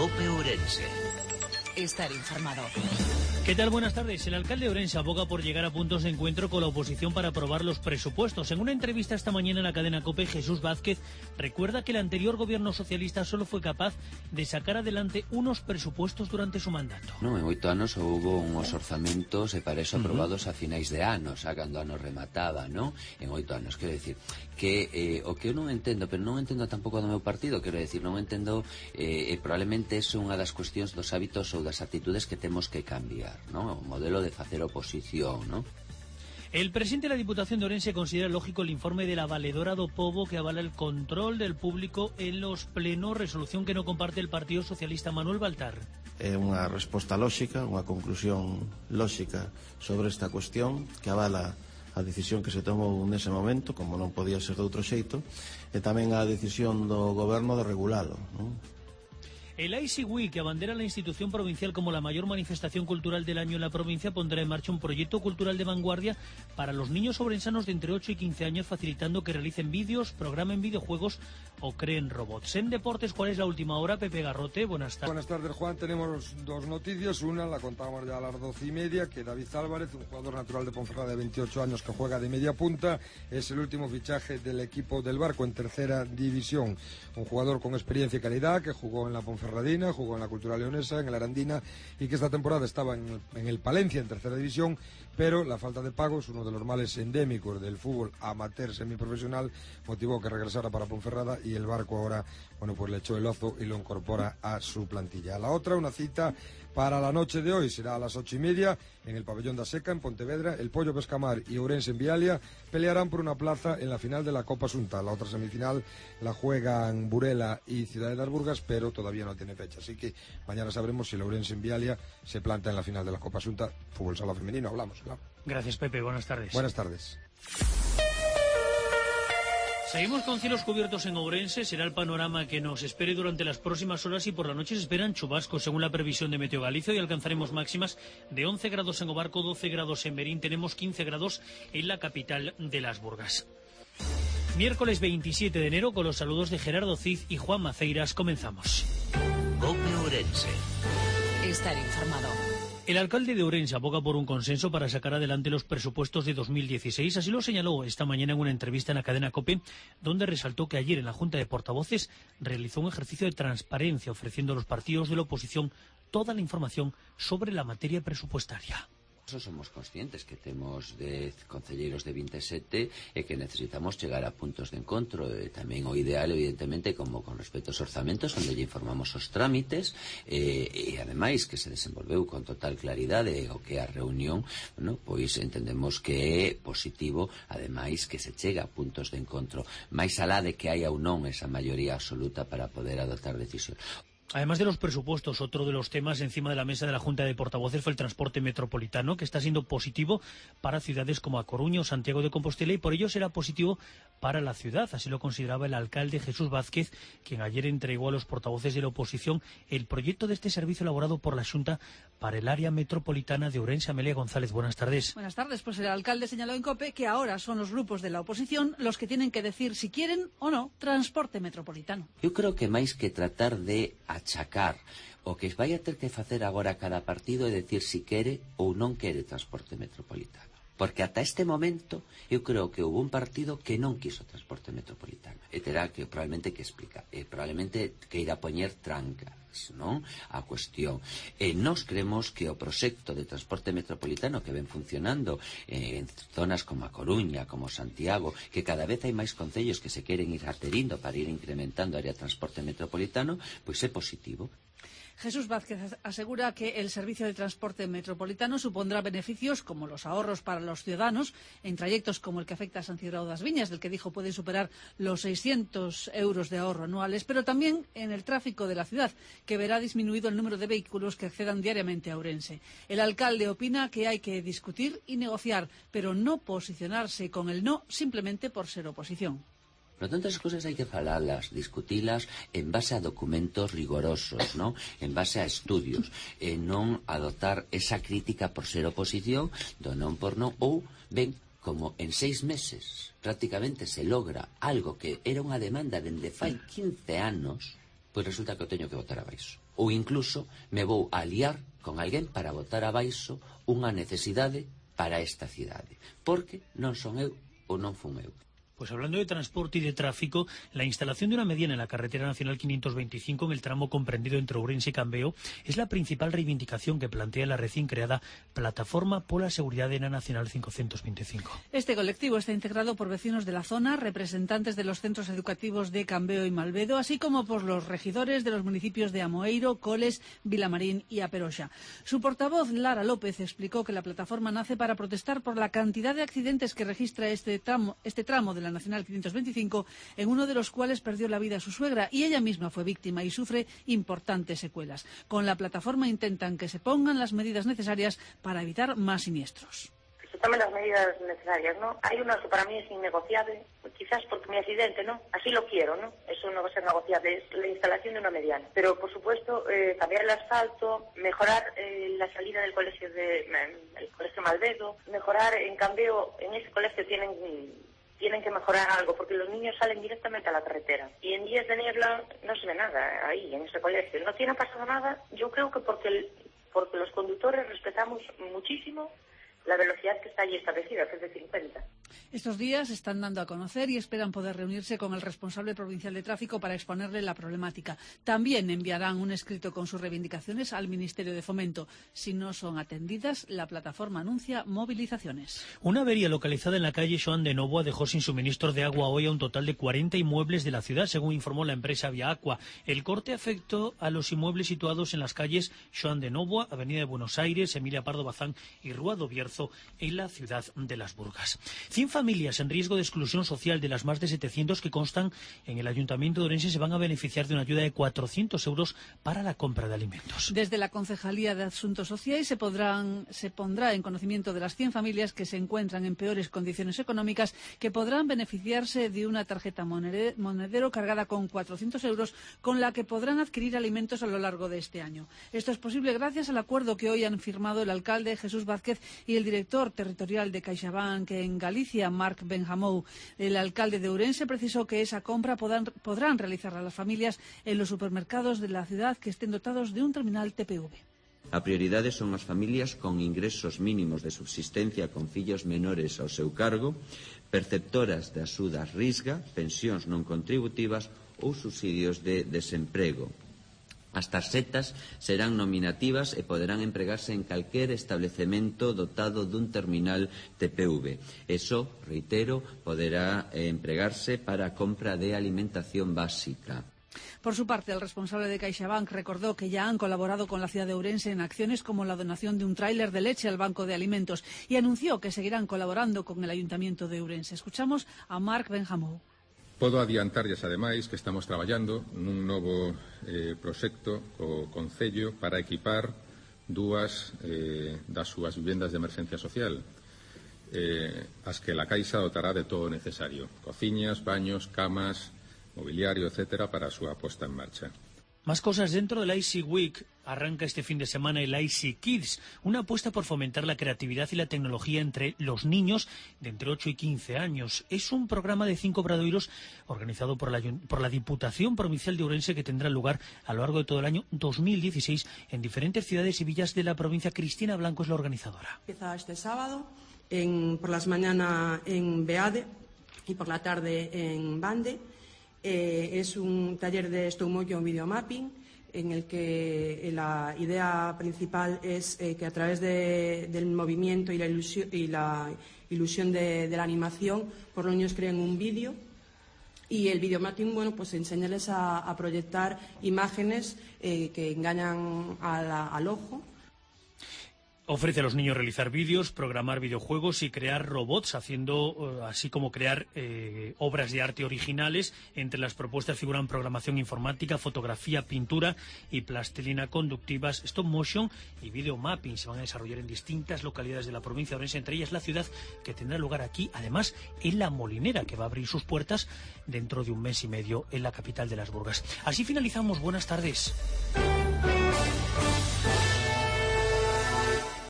COPE Ourense. Estar informado. ¿Qué tal? Buenas tardes. El alcalde de Ourense aboga por llegar a puntos de encuentro con la oposición para aprobar los presupuestos. En una entrevista esta mañana en la cadena COPE, Jesús Vázquez recuerda que el anterior gobierno socialista solo fue capaz de sacar adelante unos presupuestos durante su mandato. En 8 anos houve uns orzamentos e para eso aprobados a finais de ano, xa cando ano remataba, non? En 8 anos, quero decir que o que eu non entendo, pero non entendo tampouco do meu partido, quero decir, non entendo probablemente é unha das cuestións dos hábitos ou das actitudes que temos que cambiar, non? O modelo de facer oposición, non? El presidente de la Diputación de Ourense considera lógico el informe de la valedora do Pobo que avala el control del público en los plenos, resolución que no comparte el Partido Socialista. Manuel Baltar. É unha resposta lóxica, unha conclusión lóxica sobre esta cuestión que avala a decisión que se tomou nese momento, como non podía ser de outro xeito, e tamén a decisión do goberno de regulalo, non? El IC Week, que abandera la institución provincial como la mayor manifestación cultural del año en la provincia, pondrá en marcha un proyecto cultural de vanguardia para los niños ourensanos de entre 8 y 15 años, facilitando que realicen vídeos, programen videojuegos o creen robots. En deportes, ¿cuál es la última hora? Pepe Garrote, buenas tardes. Buenas tardes, Juan. Tenemos dos noticias. Una, la contábamos ya a las 12:30, que David Álvarez, un jugador natural de Ponferrada de 28 años que juega de media punta, es el último fichaje del equipo del Barco en tercera división. Un jugador con experiencia y calidad que jugó en la Ponferradina, jugó en la Cultural Leonesa, en el Arandina, y que esta temporada estaba en el Palencia en tercera división, pero la falta de pagos, uno de los males endémicos del fútbol amateur semiprofesional, motivó que regresara para Ponferrada, y el Barco ahora, bueno, pues le echó el ozo y lo incorpora a su plantilla. La otra, una cita para la noche de hoy, será a las 8:30 en el Pabellón da Seca, en Pontevedra. El Pollo Pescamar y Ourense en Vialia pelearán por una plaza en la final de la Copa Asunta. La otra semifinal la juegan Burela y Ciudad de las Burgas, pero todavía no tiene fecha. Así que mañana sabremos si el Ourense en Vialia se planta en la final de la Copa Asunta. Fútbol sala femenino, hablamos, claro. Gracias, Pepe. Buenas tardes. Buenas tardes. Seguimos con cielos cubiertos en Ourense. Será el panorama que nos espere durante las próximas horas, y por la noche se esperan chubascos según la previsión de Meteo Galicia, y alcanzaremos máximas de 11 grados en Obarco, 12 grados en Berín, tenemos 15 grados en la capital de las Burgas. Miércoles 27 de enero, con los saludos de Gerardo Cid y Juan Maceiras, comenzamos. COPE Ourense. Estar informado. El alcalde de Ourense aboga por un consenso para sacar adelante los presupuestos de 2016. Así lo señaló esta mañana en una entrevista en la cadena COPE, donde resaltó que ayer en la Junta de Portavoces realizó un ejercicio de transparencia, ofreciendo a los partidos de la oposición toda la información sobre la materia presupuestaria. Somos conscientes que temos 10 concelleiros de 27 e que necesitamos chegar a puntos de encontro. Tamén o ideal, evidentemente, como con respecto aos orzamentos, onde lle informamos os trámites, e ademais que se desenvolveu con total claridade o que é a reunión, bueno, pois entendemos que é positivo, ademais que se chega a puntos de encontro, máis alá de que haya ou non esa maioría absoluta para poder adoptar decisións. Además de los presupuestos, otro de los temas encima de la mesa de la Junta de Portavoces fue el transporte metropolitano, que está siendo positivo para ciudades como A Coruña o Santiago de Compostela, y por ello será positivo para la ciudad. Así lo consideraba el alcalde Jesús Vázquez, quien ayer entregó a los portavoces de la oposición el proyecto de este servicio elaborado por la Xunta para el área metropolitana de Ourense. Amelia González, buenas tardes. Buenas tardes. Pues el alcalde señaló en COPE que ahora son los grupos de la oposición los que tienen que decir si quieren o no transporte metropolitano. Eu creo que máis que tratar de achacar o que vai a ter que facer agora cada partido é decir si quere ou non quere transporte metropolitano. Porque ata este momento eu creo que houve un partido que non quiso transporte metropolitano e terá que probablemente que explicar, probablemente que irá poñer trancas, non? A cuestión. Nós creemos que o proxecto de transporte metropolitano que ven funcionando en zonas como A Coruña, como Santiago, que cada vez hai máis concellos que se queren ir aterindo para ir incrementando a área de transporte metropolitano, pois é positivo. Jesús Vázquez asegura que el servicio de transporte metropolitano supondrá beneficios como los ahorros para los ciudadanos en trayectos como el que afecta a San Cibrao das Viñas, del que dijo puede superar los 600 euros de ahorro anuales, pero también en el tráfico de la ciudad, que verá disminuido el número de vehículos que accedan diariamente a Ourense. El alcalde opina que hay que discutir y negociar, pero no posicionarse con el no simplemente por ser oposición. Por lo tanto, as cousas hai que falalas, discutilas en base a documentos rigorosos, ¿no? En base a estudios, e non adoptar esa crítica por ser oposición, do non por non, ou, ben, como en 6 meses prácticamente se logra algo que era unha demanda dende fai 15 anos, pois resulta que o teño que botar abaixo. ou incluso me vou aliar con alguén para botar abaixo unha necesidade para esta cidade, porque non son eu ou non fun eu. Pues hablando de transporte y de tráfico, la instalación de una mediana en la carretera nacional 525 en el tramo comprendido entre Ourense y Cambeo es la principal reivindicación que plantea la recién creada Plataforma por la Seguridad en la Nacional 525. Este colectivo está integrado por vecinos de la zona, representantes de los centros educativos de Cambeo y Malvedo, así como por los regidores de los municipios de Amoeiro, Coles, Vilamarín y Aperoxa. Su portavoz, Lara López, explicó que la plataforma nace para protestar por la cantidad de accidentes que registra este tramo de la Nacional 525, en uno de los cuales perdió la vida su suegra y ella misma fue víctima y sufre importantes secuelas. Con la plataforma intentan que se pongan las medidas necesarias para evitar más siniestros. Que se tomen las medidas necesarias, ¿no? Hay uno que para mí es innegociable, quizás porque mi accidente, ¿no? Así lo quiero, ¿no? Eso no va a ser negociable, es la instalación de una mediana. Pero, por supuesto, cambiar el asfalto, mejorar la salida del colegio el colegio Malvedo, mejorar, en Cambeo, en ese colegio tienen que mejorar algo, porque los niños salen directamente a la carretera. Y en días de niebla no se ve nada ahí, en ese colegio. No tiene pasado nada, yo creo que porque los conductores respetamos muchísimo la velocidad que está allí establecida, que es de 50. Estos días están dando a conocer y esperan poder reunirse con el responsable provincial de tráfico para exponerle la problemática. También enviarán un escrito con sus reivindicaciones al Ministerio de Fomento. Si no son atendidas, la plataforma anuncia movilizaciones. Una avería localizada en la calle Xoán de Novoa dejó sin suministro de agua hoy a un total de 40 inmuebles de la ciudad, según informó la empresa Vía Aqua. El corte afectó a los inmuebles situados en las calles Xoán de Novoa, Avenida de Buenos Aires, Emilia Pardo Bazán y Rúa do Bierzo, en la ciudad de Las Burgas. 100 familias en riesgo de exclusión social de las más de 700 que constan en el Ayuntamiento de Ourense se van a beneficiar de una ayuda de 400 euros para la compra de alimentos. Desde la Concejalía de Asuntos Sociales se pondrá en conocimiento de las 100 familias que se encuentran en peores condiciones económicas que podrán beneficiarse de una tarjeta monedero cargada con 400 euros con la que podrán adquirir alimentos a lo largo de este año. Esto es posible gracias al acuerdo que hoy han firmado el alcalde Jesús Vázquez y el director territorial de CaixaBank en Galicia, Marc Benjamou. El alcalde de Ourense precisó que esa compra podrán realizarla las familias en los supermercados de la ciudad que estén dotados de un terminal TPV. A prioridade son as familias con ingresos mínimos de subsistencia con fillos menores ao seu cargo, perceptoras de axudas Risga, pensións non contributivas ou subsidios de desemprego. As tarxetas serán nominativas e poderán empregarse en calquer establecemento dotado dun terminal TPV. Eso, reitero, poderá empregarse para a compra de alimentación básica. Por su parte, el responsable de CaixaBank recordó que ya han colaborado con la ciudad de Ourense en acciones como la donación de un tráiler de leche al Banco de Alimentos y anunció que seguirán colaborando con el Ayuntamiento de Ourense. Escuchamos a Marc Benjamou. Podo adiantarlles, ademais, que estamos traballando nun novo proxecto co Concello para equipar dúas das súas vivendas de emerxencia social, as que la Caixa dotará de todo o necesario, cociñas, baños, camas, mobiliario, etcétera, para a súa posta en marcha. Más cosas dentro del IC Week. Arranca este fin de semana el IC Kids, una apuesta por fomentar la creatividad y la tecnología entre los niños de entre 8 y 15 años. Es un programa de 5 obradoiros organizado por la Diputación Provincial de Ourense que tendrá lugar a lo largo de todo el año 2016 en diferentes ciudades y villas de la provincia. Cristina Blanco es la organizadora. Empieza este sábado, por las mañanas en Beade y por la tarde en Bande. Es un taller de stop motion video mapping en el que la idea principal es que a través del movimiento y la ilusión de la animación, pues los niños creen un vídeo y el video mapping, bueno, pues enseñarles a proyectar imágenes que engañan al ojo. Ofrece a los niños realizar vídeos, programar videojuegos y crear robots, haciendo así como crear obras de arte originales. Entre las propuestas figuran programación informática, fotografía, pintura y plastilina conductivas, stop motion y video mapping. Se van a desarrollar en distintas localidades de la provincia de Ourense, entre ellas la ciudad, que tendrá lugar aquí, además en La Molinera, que va a abrir sus puertas dentro de un mes y medio en la capital de Las Burgas. Así finalizamos. Buenas tardes.